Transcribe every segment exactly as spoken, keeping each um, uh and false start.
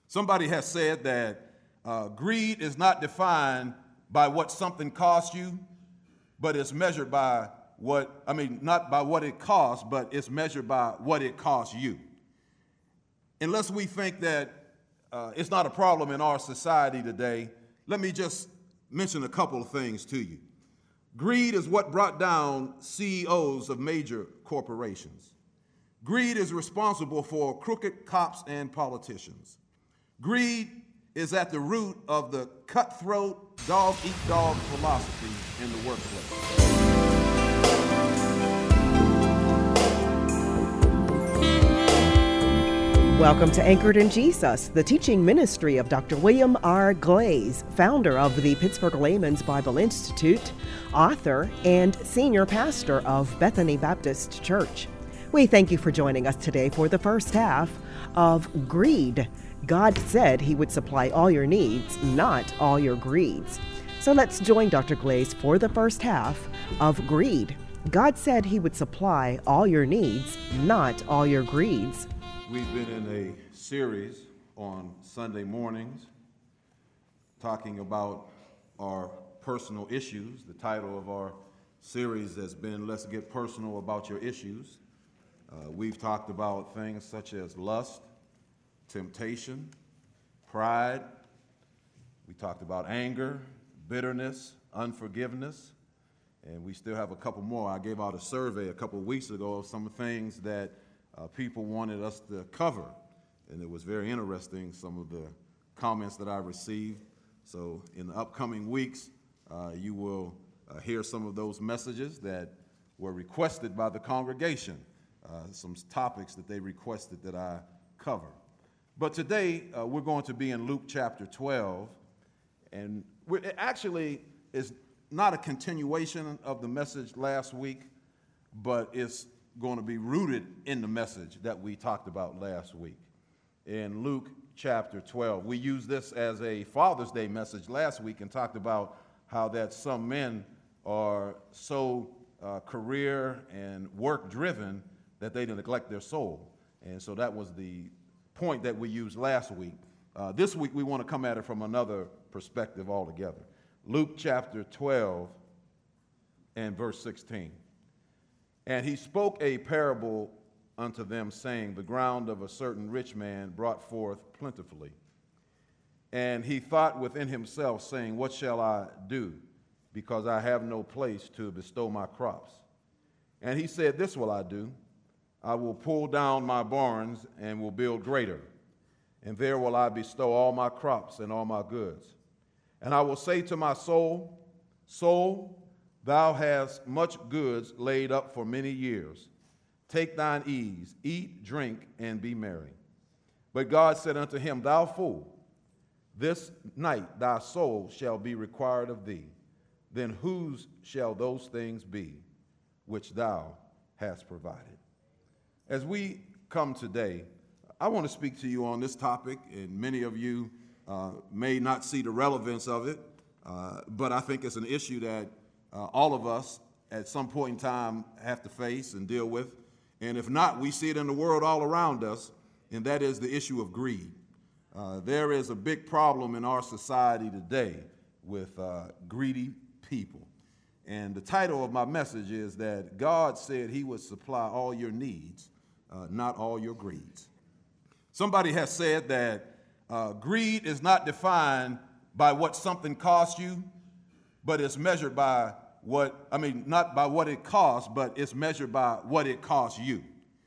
Somebody has said that uh, greed is not defined by what something costs you, but it's measured by what, I mean, not by what it costs, but it's measured by what it costs you. Unless we think that uh, it's not a problem in our society today, let me just mention a couple of things to you. Greed is what brought down C E Os of major corporations. Greed is responsible for crooked cops and politicians. Greed is at the root of the cutthroat, dog-eat-dog philosophy in the workplace. Welcome to Anchored in Jesus, the teaching ministry of Doctor William R. Glaze, founder of the Pittsburgh Layman's Bible Institute, author, and senior pastor of Bethany Baptist Church. We thank you for joining us today for the first half of Greed. God said he would supply all your needs, not all your greeds. So let's join Doctor Glaze for the first half of Greed. God said he would supply all your needs, not all your greeds. We've been in a series on Sunday mornings talking about our personal issues. The title of our series has been Let's Get Personal About Your Issues. Uh, we've talked about things such as lust, temptation, pride. We talked about anger, bitterness, unforgiveness, and we still have a couple more. I gave out a survey a couple of weeks ago of some things that uh, people wanted us to cover, and it was very interesting, some of the comments that I received. So in the upcoming weeks, uh, you will uh, hear some of those messages that were requested by the congregation, uh, some topics that they requested that I cover. But today, uh, we're going to be in Luke chapter twelve, and we're, it actually is not a continuation of the message last week, but it's going to be rooted in the message that we talked about last week. In Luke chapter twelve, we used this as a Father's Day message last week and talked about how that some men are so uh, career and work-driven that they neglect their soul. And so that was the point that we used last week. Uh, this week we want to come at it from another perspective altogether. Luke chapter twelve and verse sixteen. And he spoke a parable unto them, saying, the ground of a certain rich man brought forth plentifully. And he thought within himself, saying, what shall I do, because I have no place to bestow my crops? And he said, this will I do. I will pull down my barns and will build greater, and there will I bestow all my crops and all my goods. And I will say to my soul, soul, thou hast much goods laid up for many years. Take thine ease, eat, drink, and be merry. But God said unto him, thou fool, this night thy soul shall be required of thee. Then whose shall those things be which thou hast provided? As we come today, I want to speak to you on this topic, and many of you uh, may not see the relevance of it, uh, but I think it's an issue that uh, all of us at some point in time have to face and deal with. And if not, we see it in the world all around us, and that is the issue of greed. Uh, there is a big problem in our society today with uh, greedy people. And the title of my message is that God said he would supply all your needs, Uh, not all your greeds. Somebody has said that uh, greed is not defined by what something costs you, but it's measured by what, I mean, not by what it costs, but it's measured by what it costs you.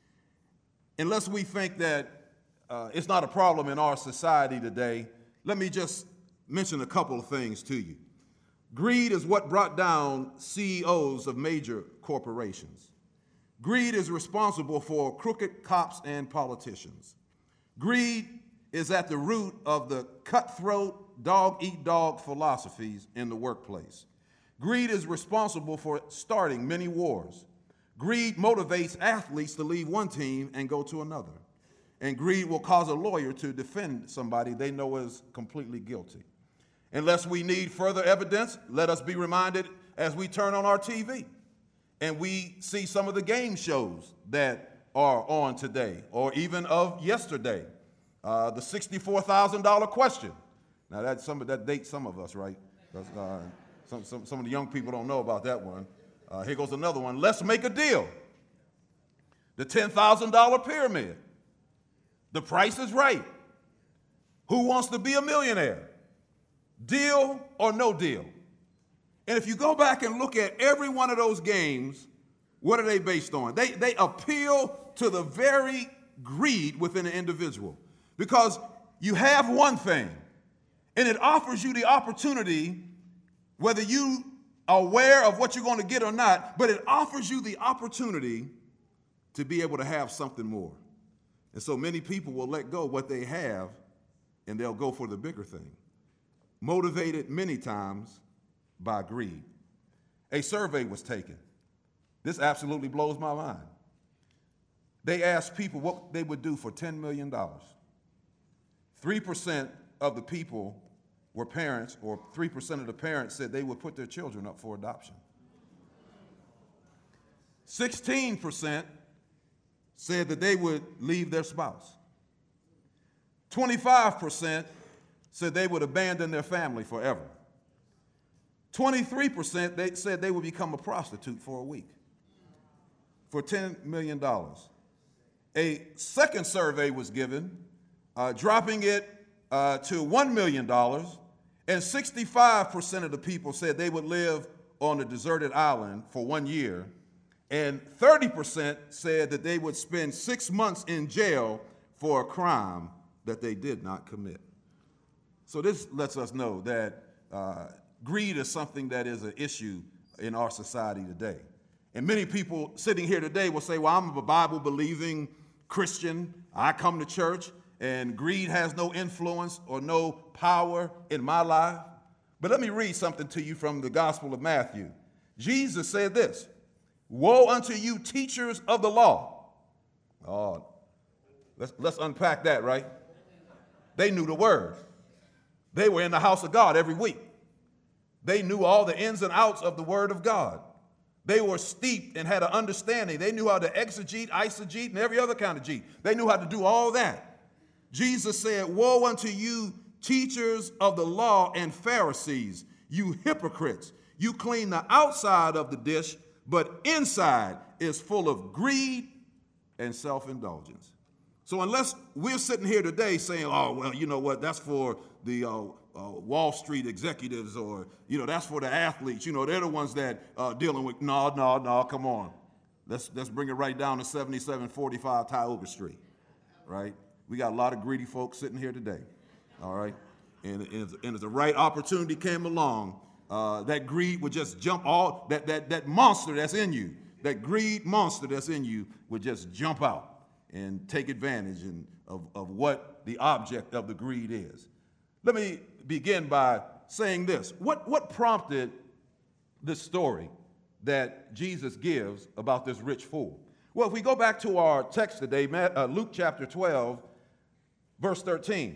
Unless we think that uh, it's not a problem in our society today, let me just mention a couple of things to you. Greed is what brought down C E Os of major corporations. Greed is responsible for crooked cops and politicians. Greed is at the root of the cutthroat, dog-eat-dog philosophies in the workplace. Greed is responsible for starting many wars. Greed motivates athletes to leave one team and go to another. And greed will cause a lawyer to defend somebody they know is completely guilty. Unless we need further evidence, let us be reminded as we turn on our T V and we see some of the game shows that are on today or even of yesterday. Uh, the sixty-four thousand dollar question. Now, that's some, that dates some of us, right? Uh, some, some, some of the young people don't know about that one. Uh, here goes another one. Let's make a deal. The ten thousand dollar pyramid. The Price is Right. Who wants to be a millionaire? Deal or no deal? And if you go back and look at every one of those games, what are they based on? They, they appeal to the very greed within an individual. Because you have one thing, and it offers you the opportunity, whether you are aware of what you're going to get or not, but it offers you the opportunity to be able to have something more. And so many people will let go what they have, and they'll go for the bigger thing, motivated many times by greed. A survey was taken. This absolutely blows my mind. They asked people what they would do for ten million dollars. three percent of the people were parents, or three percent of the parents said they would put their children up for adoption. sixteen percent said that they would leave their spouse. twenty-five percent said they would abandon their family forever. twenty-three percent they said they would become a prostitute for a week for ten million dollars. A second survey was given, uh, dropping it uh, to one million dollars, and sixty-five percent of the people said they would live on a deserted island for one year, and thirty percent said that they would spend six months in jail for a crime that they did not commit. So this lets us know that uh, greed is something that is an issue in our society today. And many people sitting here today will say, well, I'm a Bible-believing Christian. I come to church, and greed has no influence or no power in my life. But let me read something to you from the Gospel of Matthew. Jesus said this, "Woe unto you, teachers of the law." Oh, let's, let's unpack that, right? They knew the word. They were in the house of God every week. They knew all the ins and outs of the word of God. They were steeped and had an understanding. They knew how to exegete, eisegete, and every other kind of gete. They knew how to do all that. Jesus said, "Woe unto you, teachers of the law and Pharisees, you hypocrites. You clean the outside of the dish, but inside is full of greed and self-indulgence." So unless we're sitting here today saying, oh, well, you know what, that's for the uh, uh, Wall Street executives, or, you know, that's for the athletes. You know, they're the ones that are uh, dealing with, no, no, no, come on. Let's, let's bring it right down to seventy-seven forty-five Tioga Street, right? We got a lot of greedy folks sitting here today, all right? And, and, and as the right opportunity came along, uh, that greed would just jump all, that, that, that monster that's in you, that greed monster that's in you would just jump out and take advantage in, of, of what the object of the greed is. Let me begin by saying this. What, what prompted this story that Jesus gives about this rich fool? Well, if we go back to our text today, uh, Luke chapter twelve, verse thirteen,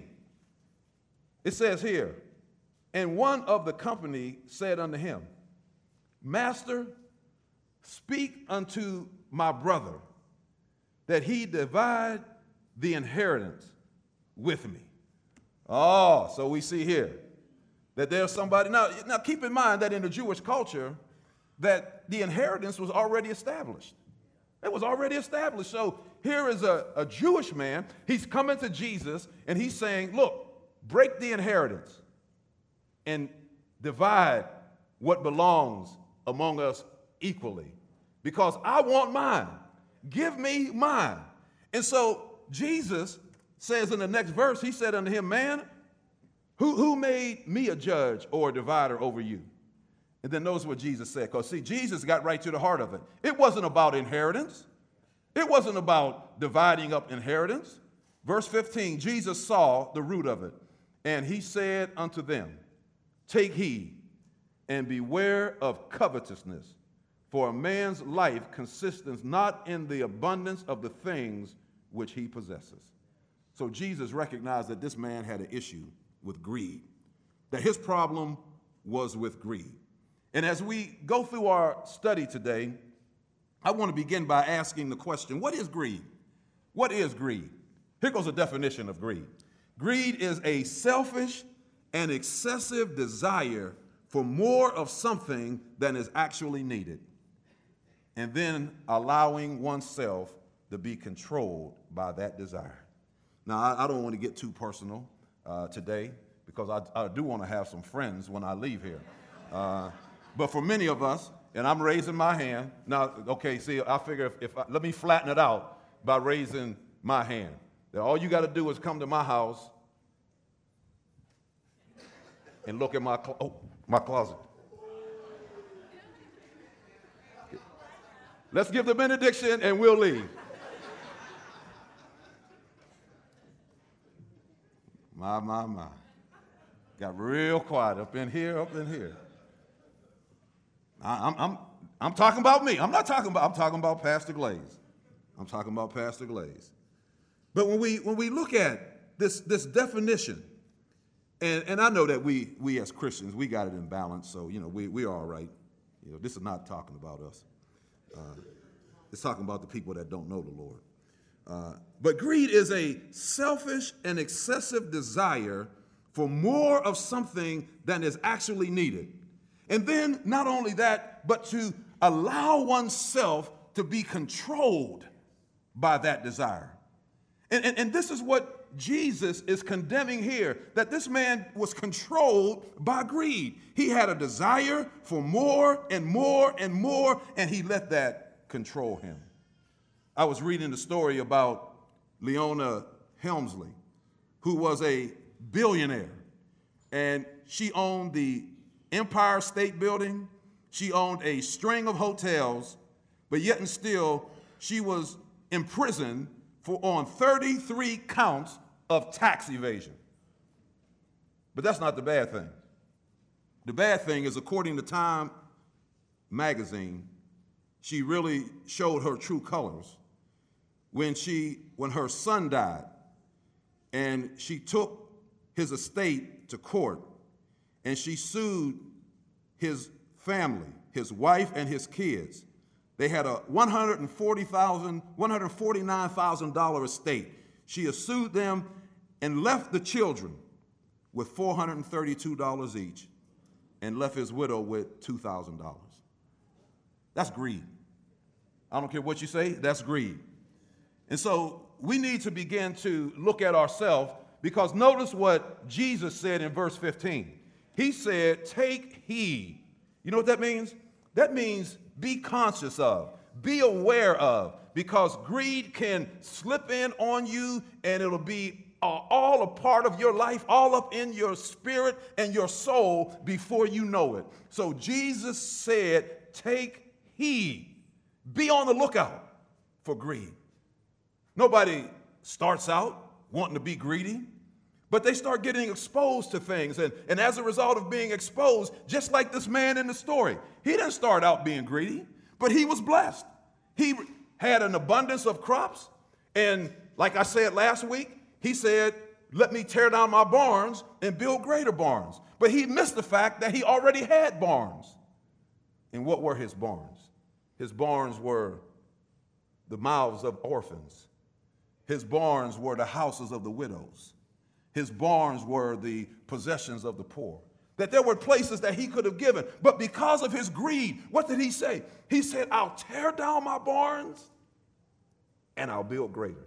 it says here, "And one of the company said unto him, Master, speak unto my brother, that he divide the inheritance with me." Oh, so we see here that there's somebody. Now, now keep in mind that in the Jewish culture, that the inheritance was already established. It was already established. So here is a, a Jewish man. He's coming to Jesus, and he's saying, look, break the inheritance and divide what belongs among us equally, because I want mine. Give me mine. And so Jesus says in the next verse, he said unto him, "Man, who, who made me a judge or a divider over you?" And then notice what Jesus said, because see, Jesus got right to the heart of it. It wasn't about inheritance. It wasn't about dividing up inheritance. Verse fifteen, Jesus saw the root of it, and he said unto them, "Take heed and beware of covetousness, for a man's life consisteth not in the abundance of the things which he possesses." So Jesus recognized that this man had an issue with greed, that his problem was with greed. And as we go through our study today, I want to begin by asking the question, what is greed? What is greed? Here goes a definition of greed. Greed is a selfish and excessive desire for more of something than is actually needed, and then allowing oneself to be controlled by that desire. Now, I, I don't want to get too personal uh, today, because I, I do want to have some friends when I leave here. Uh, but for many of us, and I'm raising my hand. Now, okay, see, I figure if, if I, let me flatten it out by raising my hand. That all you got to do is come to my house and look at my, clo- oh, my closet. Let's give the benediction and we'll leave. My, my, my. Got real quiet up in here, up in here. I, I'm, I'm, I'm talking about me. I'm not talking about, I'm talking about Pastor Glaze. I'm talking about Pastor Glaze. But when we, when we look at this, this definition, and, and I know that we, we as Christians, we got it in balance, so, you know, we, we are all right. You know, this is not talking about us. Uh, it's talking about the people that don't know the Lord. Uh, but greed is a selfish and excessive desire for more of something than is actually needed. And then not only that, but to allow oneself to be controlled by that desire. And, and, and this is what Jesus is condemning here, that this man was controlled by greed. He had a desire for more and more and more, and he let that control him. I was reading the story about Leona Helmsley, who was a billionaire, and she owned the Empire State Building. She owned a string of hotels, but yet and still she was imprisoned for on thirty-three counts of tax evasion. But that's not the bad thing. The bad thing is, according to Time magazine, she really showed her true colors when she when her son died, and she took his estate to court, and she sued his family, his wife and his kids. They had a one hundred forty thousand dollars, one hundred forty-nine thousand dollars estate. She sued them and left the children with four hundred thirty-two dollars each, and left his widow with two thousand dollars. That's greed. I don't care what you say, that's greed. And so we need to begin to look at ourselves, because notice what Jesus said in verse fifteen. He said, take heed. You know what that means? That means be conscious of, be aware of, because greed can slip in on you and it'll be uh, all a part of your life, all up in your spirit and your soul before you know it. So Jesus said, take heed, be on the lookout for greed. Nobody starts out wanting to be greedy, but they start getting exposed to things. And, and as a result of being exposed, just like this man in the story, he didn't start out being greedy, but he was blessed. He had an abundance of crops. And like I said last week, he said, let me tear down my barns and build greater barns. But he missed the fact that he already had barns. And what were his barns? His barns were the mouths of orphans. His barns were the houses of the widows. His barns were the possessions of the poor. That there were places that he could have given. But because of his greed, what did he say? He said, I'll tear down my barns and I'll build greater.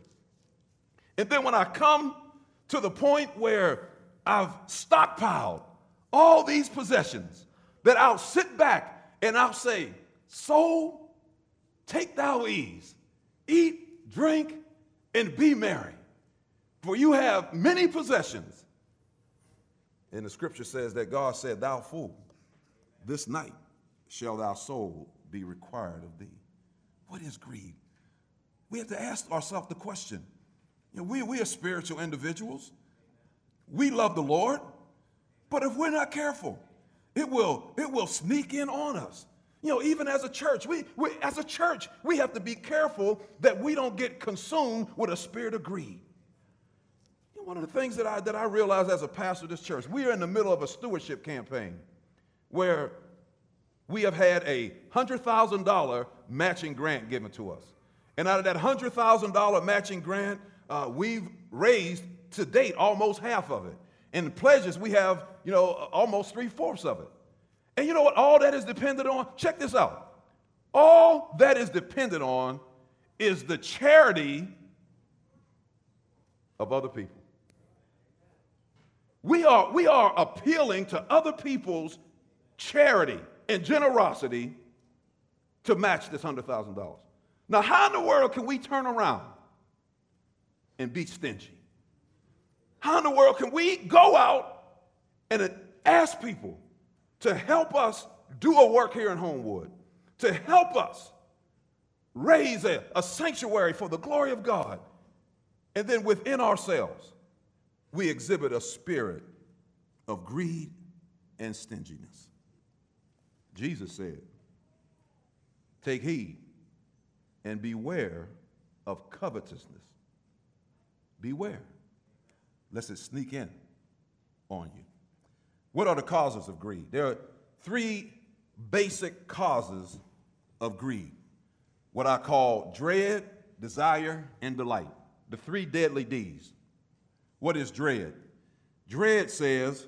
And then when I come to the point where I've stockpiled all these possessions, that I'll sit back and I'll say, soul, take thou ease, eat, drink, and be merry. For you have many possessions. And the scripture says that God said, thou fool, this night shall thy soul be required of thee. What is greed? We have to ask ourselves the question. You know, we, we are spiritual individuals. We love the Lord. But if we're not careful, it will, it will sneak in on us. You know, even as a church, we, we as a church, we have to be careful that we don't get consumed with a spirit of greed. One of the things that I, that I realized as a pastor of this church, we are in the middle of a stewardship campaign where we have had a one hundred thousand dollars matching grant given to us. And out of that one hundred thousand dollars matching grant, uh, we've raised to date almost half of it. And the pleasures, we have, you know, almost three-fourths of it. And you know what all that is dependent on? Check this out. All that is dependent on is the charity of other people. We are, we are appealing to other people's charity and generosity to match this one hundred thousand dollars. Now, how in the world can we turn around and be stingy? How in the world can we go out and ask people to help us do a work here in Homewood, to help us raise a, a sanctuary for the glory of God, and then within ourselves, we exhibit a spirit of greed and stinginess? Jesus said, take heed and beware of covetousness. Beware, lest it sneak in on you. What are the causes of greed? There are three basic causes of greed. What I call dread, desire, and delight. The three deadly D's. What is dread? Dread says,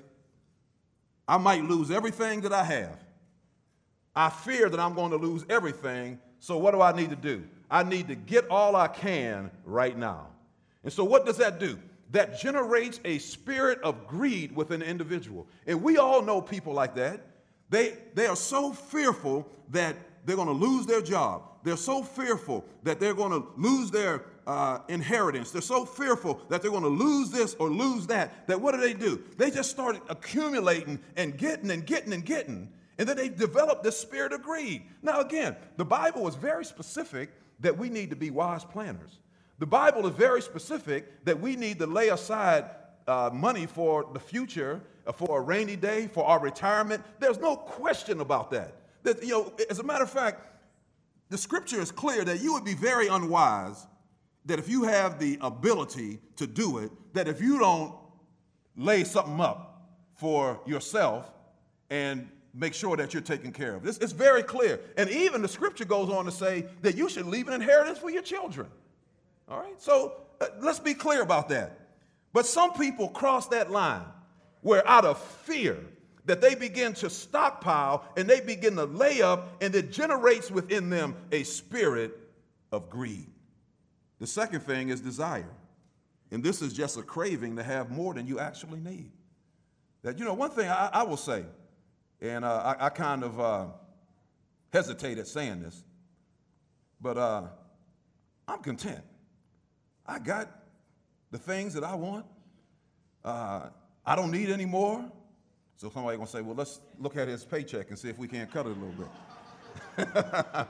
I might lose everything that I have. I fear that I'm going to lose everything, so what do I need to do? I need to get all I can right now. And so what does that do? That generates a spirit of greed within an individual. And we all know people like that. They, they are so fearful that they're going to lose their job. They're so fearful that they're going to lose their uh, inheritance. They're so fearful that they're going to lose this or lose that, that what do they do? They just start accumulating and getting and getting and getting, and then they develop this spirit of greed. Now again, the Bible is very specific that we need to be wise planners. The Bible is very specific that we need to lay aside uh, money for the future, uh, for a rainy day, for our retirement. There's no question about that. That, you know, as a matter of fact, the scripture is clear that you would be very unwise that if you have the ability to do it, that if you don't lay something up for yourself and make sure that you're taken care of. This, it's very clear. And even the scripture goes on to say that you should leave an inheritance for your children. All right? So uh, let's be clear about that. But some people cross that line where out of fear that they begin to stockpile and they begin to lay up, and it generates within them a spirit of greed. The second thing is desire. And this is just a craving to have more than you actually need. That, you know, one thing I, I will say, and uh, I, I kind of uh, hesitate at saying this, but uh, I'm content. I got the things that I want. Uh, I don't need any more. So somebody's going to say, well, let's look at his paycheck and see if we can't cut it a little bit.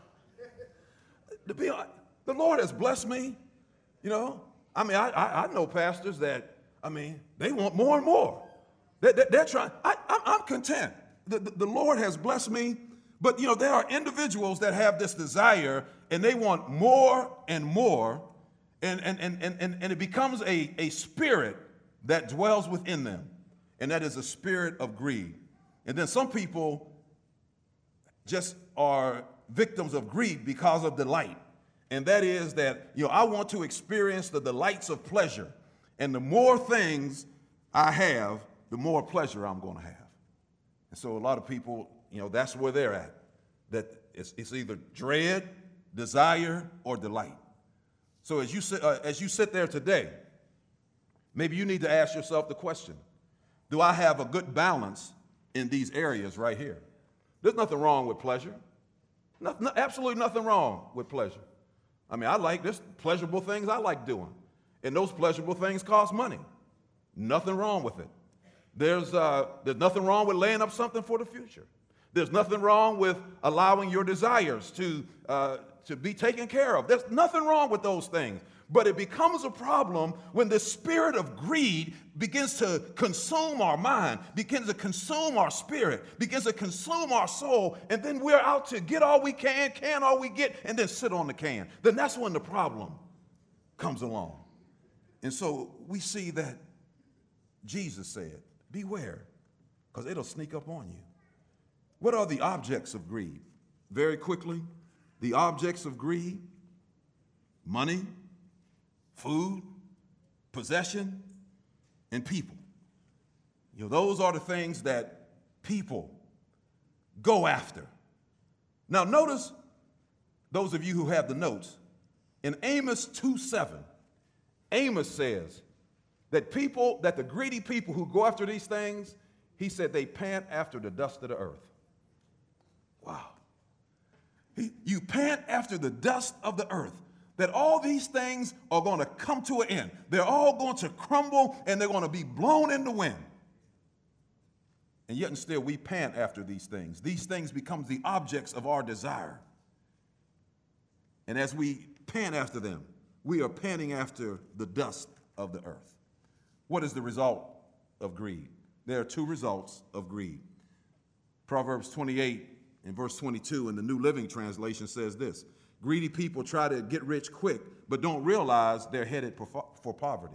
To be honest, the Lord has blessed me, you know. I mean, I, I, I know pastors that, I mean, they want more and more. They, they, they're trying. I, I'm, I'm content. The, the, the Lord has blessed me. But, you know, there are individuals that have this desire, and they want more and more, and, and, and, and, and it becomes a, a spirit that dwells within them. And that is a spirit of greed. And then some people just are victims of greed because of delight. And that is that, you know, I want to experience the delights of pleasure. And the more things I have, the more pleasure I'm going to have. And so a lot of people, you know, that's where they're at. That it's, it's either dread, desire, or delight. So as you, sit, uh, as you sit there today, maybe you need to ask yourself the question, do I have a good balance in these areas right here? There's nothing wrong with pleasure. No, no, absolutely nothing wrong with pleasure. I mean, I like, there's pleasurable things I like doing. And those pleasurable things cost money. Nothing wrong with it. There's, uh, there's nothing wrong with laying up something for the future. There's nothing wrong with allowing your desires to, uh, to be taken care of. There's nothing wrong with those things. But it becomes a problem when the spirit of greed begins to consume our mind, begins to consume our spirit, begins to consume our soul, and then we're out to get all we can, can all we get, and then sit on the can. Then that's when the problem comes along. And so we see that Jesus said, beware, because it'll sneak up on you. What are the objects of greed? Very quickly, the objects of greed: money, food, possession, and people. You know, those are the things that people go after. Now notice, those of you who have the notes, in Amos two seven, Amos says that people, that the greedy people who go after these things, he said they pant after the dust of the earth. Wow. He, you pant after the dust of the earth. That all these things are going to come to an end. They're all going to crumble and they're going to be blown in the wind. And yet and still we pant after these things. These things become the objects of our desire. And as we pant after them, we are panting after the dust of the earth. What is the result of greed? There are two results of greed. Proverbs twenty-eight and verse twenty-two in the New Living Translation says this: greedy people try to get rich quick, but don't realize they're headed for poverty.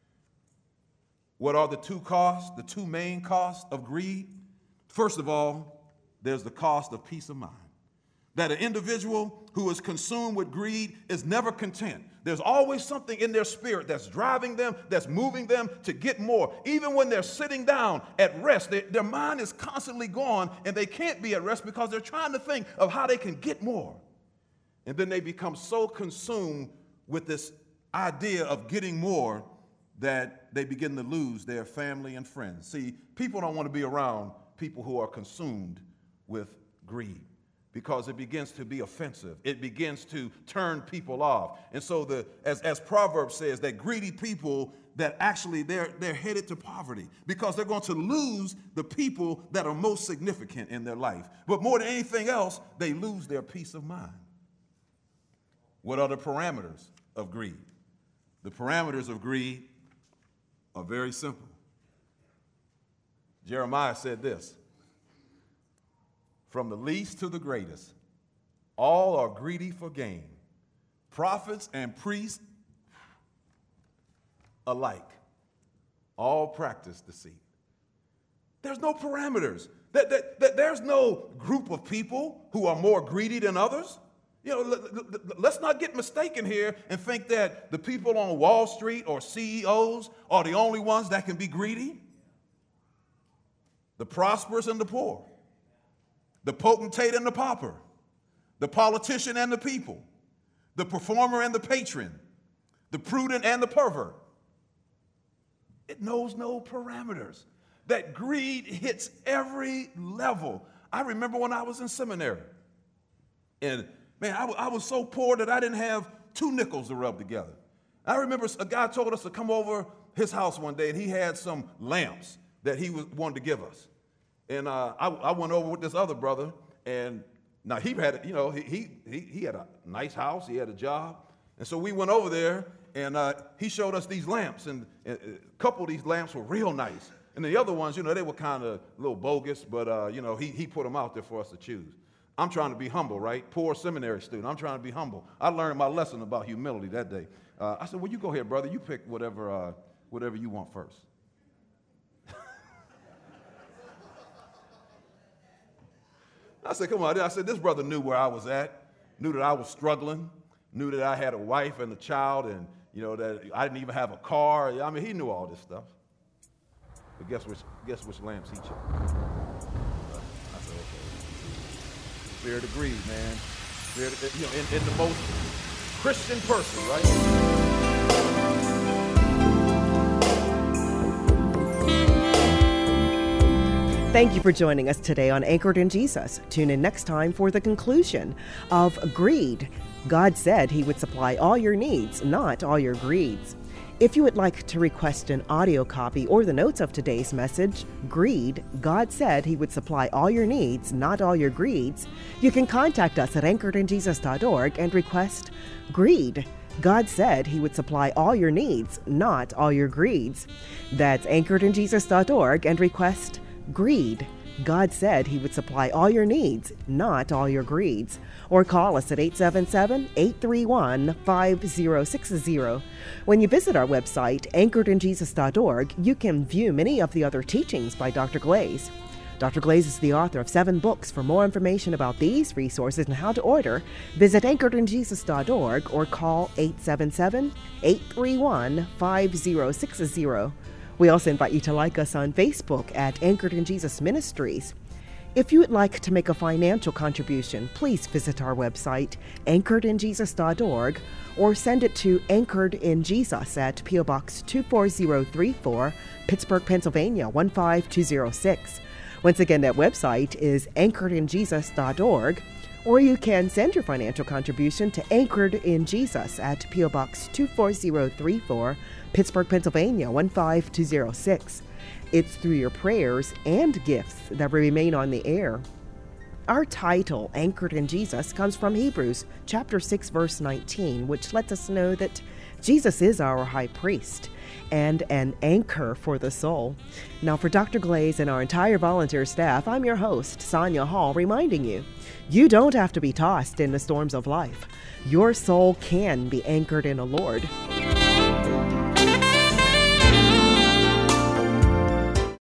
What are the two costs, the two main costs of greed? First of all, there's the cost of peace of mind. That an individual who is consumed with greed is never content. There's always something in their spirit that's driving them, that's moving them to get more. Even when they're sitting down at rest, they, their mind is constantly gone and they can't be at rest because they're trying to think of how they can get more. And then they become so consumed with this idea of getting more that they begin to lose their family and friends. See, people don't want to be around people who are consumed with greed because it begins to be offensive. It begins to turn people off. And so the as, as Proverbs says, that greedy people, that actually they're, they're headed to poverty because they're going to lose the people that are most significant in their life. But more than anything else, they lose their peace of mind. What are the parameters of greed? The parameters of greed are very simple. Jeremiah said this: from the least to the greatest, all are greedy for gain. Prophets and priests alike, all practice deceit. There's no parameters. That, that, that there's no group of people who are more greedy than others. You know, let's not get mistaken here and think that the people on Wall Street or C E Os are the only ones that can be greedy. The prosperous and the poor, the potentate and the pauper, the politician and the people, the performer and the patron, the prudent and the pervert. It knows no parameters. That greed hits every level. I remember when I was in seminary, and man, I, I was so poor that I didn't have two nickels to rub together. I remember a guy told us to come over his house one day, and he had some lamps that he was, wanted to give us. And uh, I, I went over with this other brother, and now he had, you know, he, he, he had a nice house, he had a job. And so we went over there, and uh, he showed us these lamps, and, and a couple of these lamps were real nice. And the other ones, you know, they were kind of a little bogus, but, uh, you know, he, he put them out there for us to choose. I'm trying to be humble, right? Poor seminary student. I'm trying to be humble. I learned my lesson about humility that day. Uh, I said, well, you go ahead, brother. You pick whatever, uh, whatever you want first. I said, come on. I said, this brother knew where I was at, knew that I was struggling, knew that I had a wife and a child, and, you know, that I didn't even have a car. I mean, he knew all this stuff. But guess which, guess which lamps he chose? I said, okay. Spirit of greed, man. Spirit of, you know, in, in the most Christian person, right? Thank you for joining us today on Anchored in Jesus. Tune in next time for the conclusion of Greed. God said he would supply all your needs, not all your greeds. If you would like to request an audio copy or the notes of today's message, Greed, God said he would supply all your needs, not all your greeds, you can contact us at anchored in jesus dot org and request Greed. God said he would supply all your needs, not all your greeds. That's anchored in jesus dot org and request Greed. God said he would supply all your needs, not all your greeds. Or call us at eight seven seven, eight three one, five zero six zero. When you visit our website, anchored in jesus dot org, you can view many of the other teachings by Doctor Glaze. Doctor Glaze is the author of seven books. For more information about these resources and how to order, visit anchored in jesus dot org or call eight seven seven, eight three one, five zero six zero. We also invite you to like us on Facebook at Anchored in Jesus Ministries. If you would like to make a financial contribution, please visit our website, anchored in jesus dot org, or send it to Anchored in Jesus at P O. Box two four zero three four, Pittsburgh, Pennsylvania one five two zero six. Once again, that website is anchored in jesus dot org, or you can send your financial contribution to Anchored in Jesus at P O. Box two four zero three four, Pittsburgh, Pennsylvania one five two zero six. It's through your prayers and gifts that we remain on the air. Our title, Anchored in Jesus, comes from Hebrews chapter six, verse nineteen, which lets us know that Jesus is our high priest and an anchor for the soul. Now, for Doctor Glaze and our entire volunteer staff, I'm your host, Sonia Hall, reminding you, you don't have to be tossed in the storms of life. Your soul can be anchored in the Lord.